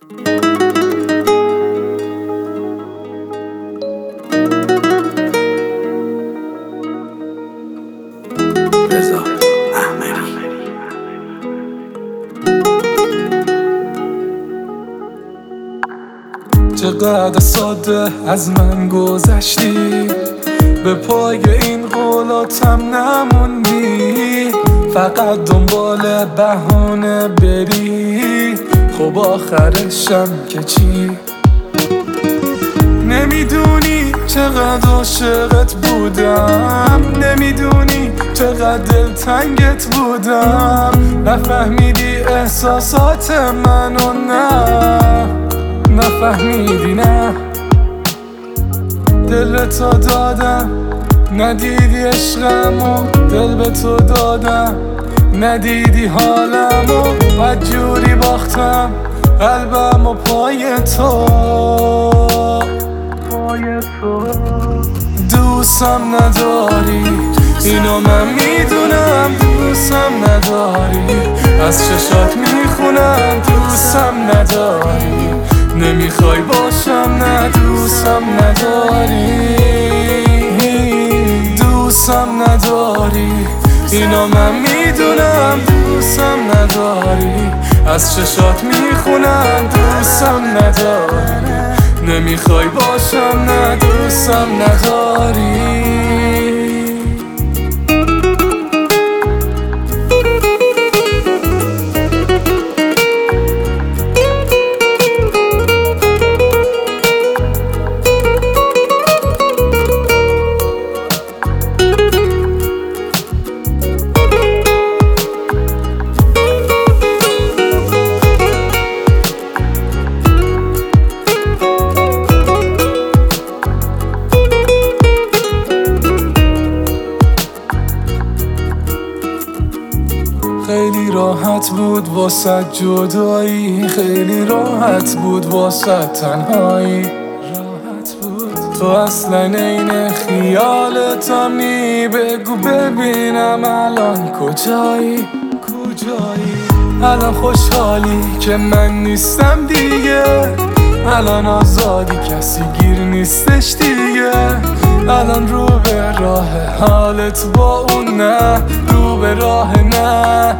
چقدر ساده از من گذشتی، به پای این قولاتم نموندی، فقط دنبال بهانه بری. خب آخرشم که چی؟ نمیدونی چقدر عاشقت بودم، نمیدونی چقدر دلتنگت بودم، نفهمیدی احساسات منو، نه نفهمیدی، نه دل تو دادم ندیدی عشقمو، دل به تو دادم ندیدی حالمو، بدجوری باختم قلبم و پای تو. دوستم نداری اینو من میدونم، دوستم نداری از چشات میخونم، دوستم نداری نمیخوای باشم، نه دوستم نداری، دوستم نداری اینو من میدونم، دوستم نداری از چشات میخونم، دوستم نداری نمیخوای باشم، نه دوستم نداری. خیلی راحت بود واسه جدایی، خیلی راحت بود واسه تنهایی، راحت بود تو اصلا این خیالتم نی. بگو ببینم الان کجایی، الان خوشحالی که من نیستم دیگه، الان آزادی کسی گیر نیستش دیگه، الان رو به راه حالت با اون، نه رو به راه، نه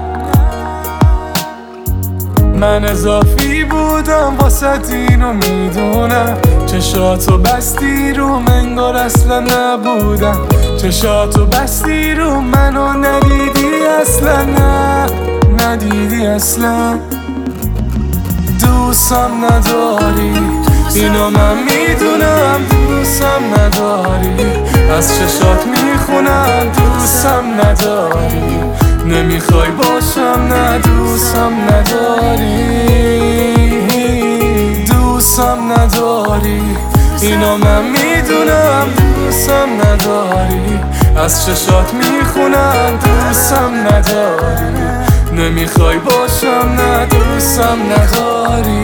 من اضافی بودم واسه اینو میدونم، چشاتو بستی رو انگار اصلا نبودم، چشاتو بستی رو منو ندیدی اصلا، نه ندیدی اصلا. دوستم نداری اینو من میدونم، دوستم نداری از چشات میخونم، دوستم نداری نمیخوای باشم، نه دوستم نداری، دوستم نداری اینو من میدونم، دوستم نداری از چشات میخونم، دوستم نداری نمیخوای باشم، نه دوستم نداری.